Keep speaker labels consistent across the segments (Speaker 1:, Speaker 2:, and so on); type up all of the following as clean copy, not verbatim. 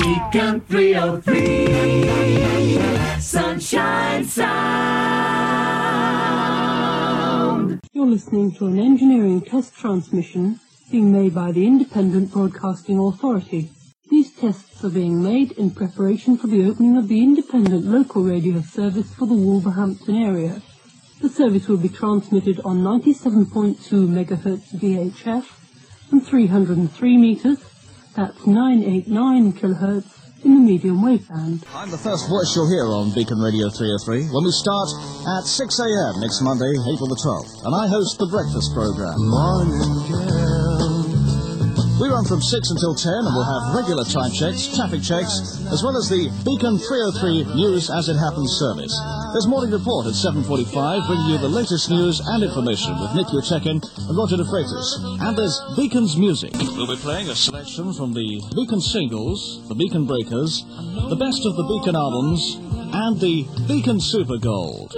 Speaker 1: Beacon 303, Sunshine Sound.
Speaker 2: You're listening to an engineering test transmission being made by the Independent Broadcasting Authority. These tests are being made in preparation for the opening of the independent local radio service for the Wolverhampton area. The service will be transmitted on 97.2 MHz VHF and 303 meters, that's 989 kilohertz, in the medium wave band.
Speaker 3: I'm the first voice you'll hear on Beacon Radio 303 when we start at 6 a.m. next Monday, April the 12th, and I host the breakfast program.
Speaker 1: Morning girl.
Speaker 3: We run from 6 until 10, and we'll have regular time checks, traffic checks, as well as the Beacon 303 News As It Happens service. There's Morning Report at 7:45, bringing you the latest news and information with Nick Utekin and Roger De Freitas. And there's Beacon's Music. We'll be playing a selection from the Beacon singles, the Beacon Breakers, the best of the Beacon albums, and the Beacon Super Gold.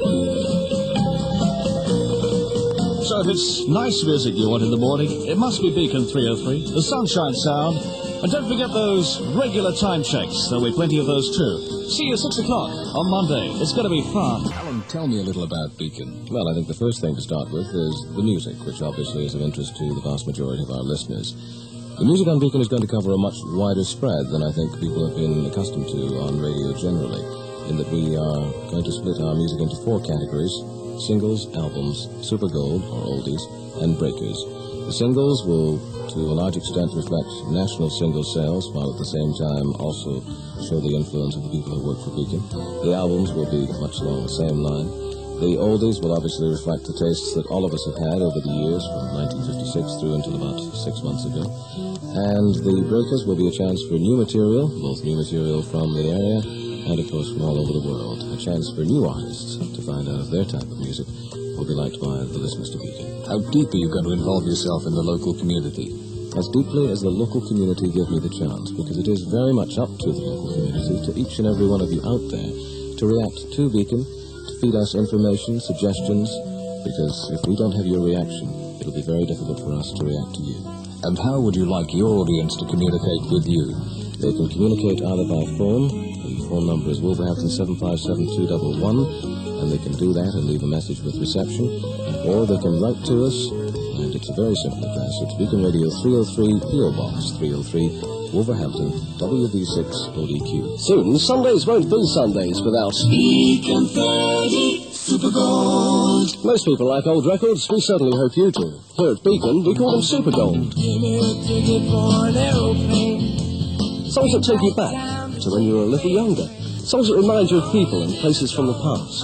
Speaker 3: So if it's nice music you want in the morning, it must be Beacon 303, the Sunshine Sound. And don't forget those regular time checks. There'll be plenty of those too. See you at 6 o'clock on Monday. It's going to be fun.
Speaker 4: Alan, tell me a little about Beacon. Well, I think the first thing to start with is the music, which obviously is of interest to the vast majority of our listeners. The music on Beacon is going to cover a much wider spread than I think people have been accustomed to on radio generally, in that we are going to split our music into 4 categories: singles, albums, super gold, or oldies, and breakers. The singles will, to a large extent, reflect national single sales, while at the same time also show the influence of the people who work for Beacon. The albums will be much along the same line. The oldies will obviously reflect the tastes that all of us have had over the years, from 1956 through until about 6 months ago. And the breakers will be a chance for new material, both new material from the area and, of course, from all over the world. A chance for new artists to find out if their type of music will be liked by the listeners to Beacon.
Speaker 5: How deep are you going to involve yourself in the local community?
Speaker 4: As deeply as the local community give me the chance, because it is very much up to the local community, to each and every one of you out there, to react to Beacon, to feed us information, suggestions, because if we don't have your reaction, it'll be very difficult for us to react to you.
Speaker 5: And how would you like your audience to communicate with you?
Speaker 4: They can communicate either by phone. The phone number is Wolverhampton 757-211, and they can do that and leave a message with reception, or they can write to us, and it's a very simple address. It's Beacon Radio 303, P.O. Box 303, Wolverhampton, WV6 ODQ.
Speaker 6: Soon, Sundays won't be Sundays without
Speaker 1: Beacon 30 Super Gold.
Speaker 6: Most people like old records. We certainly hope you do. Here at Beacon, we call them Super Gold.
Speaker 1: Give me a ticket for an aeroplane.
Speaker 6: Songs that take you back to when you were a little younger. Songs that remind you of people and places from the past.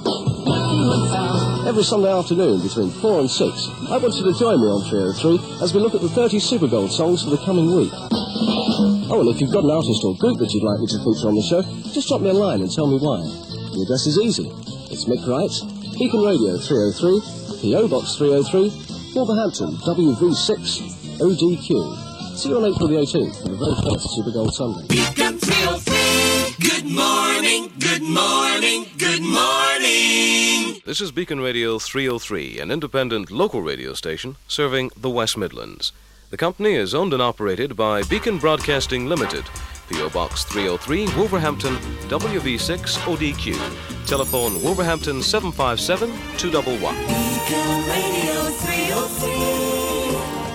Speaker 6: Every Sunday afternoon between 4 and 6, I want you to join me on 303 as we look at the 30 Super Gold songs for the coming week. Oh, and if you've got an artist or group that you'd like me to feature on the show, just drop me a line and tell me why. The address is easy. It's Mick Wright, Beacon Radio 303, P.O. Box 303, Wolverhampton, WV6 ODQ. See you on April the 18th for the very first Super Gold Sunday.
Speaker 1: Beacon 303. Good morning, good morning, good morning.
Speaker 7: This is Beacon Radio 303, an independent local radio station serving the West Midlands. The company is owned and operated by Beacon Broadcasting Limited, P.O. Box 303, Wolverhampton, WV6 ODQ. Telephone Wolverhampton 757-211.
Speaker 1: Beacon Radio 303.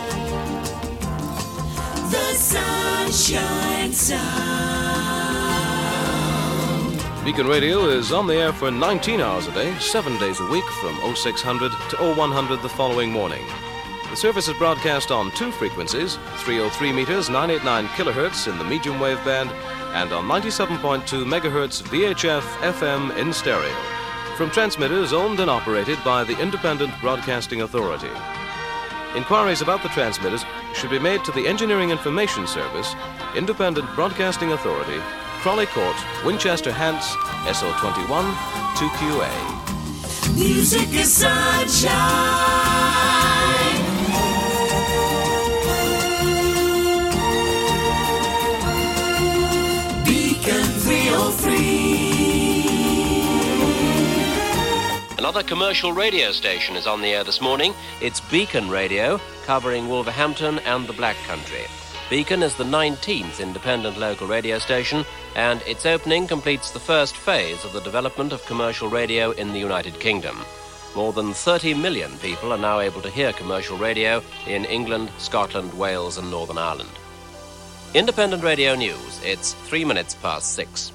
Speaker 1: The Sunshine Sound.
Speaker 7: Beacon Radio is on the air for 19 hours a day, 7 days a week, from 0600 to 0100 the following morning. The service is broadcast on 2 frequencies, 303 meters, 989 kilohertz in the medium wave band, and on 97.2 megahertz VHF FM in stereo, from transmitters owned and operated by the Independent Broadcasting Authority. Inquiries about the transmitters should be made to the Engineering Information Service, Independent Broadcasting Authority, Crawley Court, Winchester Hants, SO21 2QA.
Speaker 1: Music is sunshine. Beacon 303.
Speaker 8: Another commercial radio station is on the air this morning. It's Beacon Radio, covering Wolverhampton and the Black Country. Beacon is the 19th independent local radio station, and its opening completes the first phase of the development of commercial radio in the United Kingdom. More than 30 million people are now able to hear commercial radio in England, Scotland, Wales and Northern Ireland. Independent Radio News, it's 3 minutes past 6.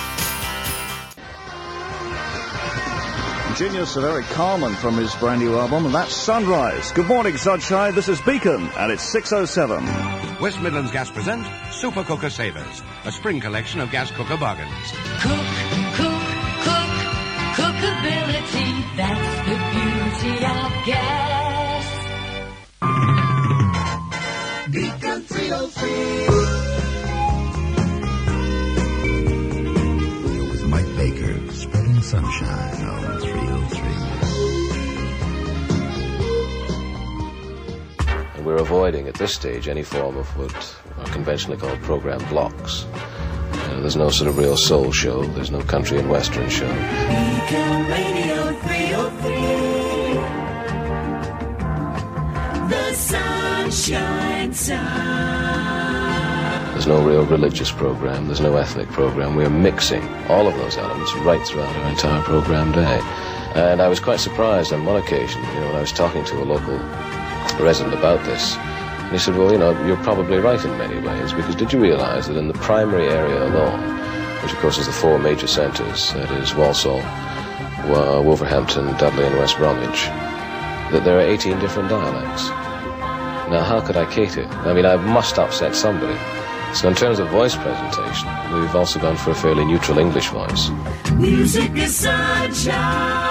Speaker 3: Genius, Eric Carmen from his brand new album, and that's Sunrise. Good morning, Sunshine. This is Beacon, and it's 6:07.
Speaker 9: West Midlands Gas present Super Cooker Savers, a spring collection of gas cooker bargains.
Speaker 1: Cook, cook, cook, cookability, that's the beauty of gas. Beacon 303.
Speaker 10: With Mike Baker, spreading sunshine on 303.
Speaker 4: We're avoiding, at this stage, any form of what are conventionally called program blocks. There's no sort of real soul show. There's no country and western show.
Speaker 1: Beacon Radio 303. The Sunshine Sound.
Speaker 4: There's no real religious program. There's no ethnic program. We're mixing all of those elements right throughout our entire program day. And I was quite surprised on one occasion, when I was talking to a local resident about this. And he said, well, you're probably right in many ways, because did you realize that in the primary area alone, which of course is the 4 major centres, that is Walsall, Wolverhampton, Dudley and West Bromwich, that there are 18 different dialects? Now, how could I cater? I mean, I must upset somebody. So in terms of voice presentation, we've also gone for a fairly neutral English voice.
Speaker 1: Music is sunshine.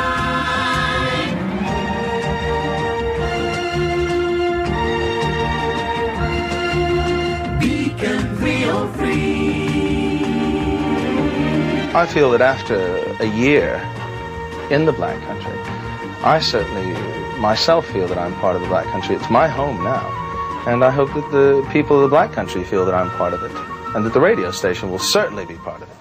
Speaker 11: I feel that after a year in the Black Country, I certainly myself feel that I'm part of the Black Country. It's my home now, and I hope that the people of the Black Country feel that I'm part of it, and that the radio station will certainly be part of it.